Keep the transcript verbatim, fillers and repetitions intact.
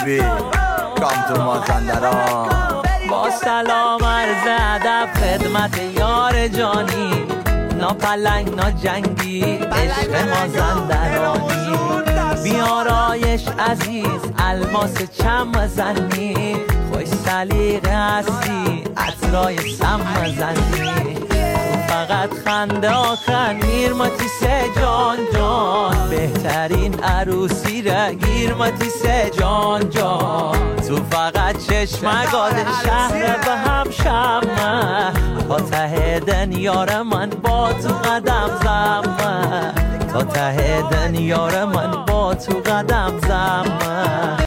بیبی کام تو مازندران. با سلام عرض ادب خدمت یار جانی، نا پلنگ نا جنگی عشق مازندرانی. بیارایش عزیز الماس چم مزنی، خوش سلیقه هستی عطرای سم مزنی. تو فقط خنده آخر میرمتی سه جان جان، بهترین عروسی را گیرمتی سه جان جان. تو فقط چشمگاد شهر به هم شمه، تا ته دن یار من با تو قدم زمه، تا ته دن یار من با تو قدم زمه.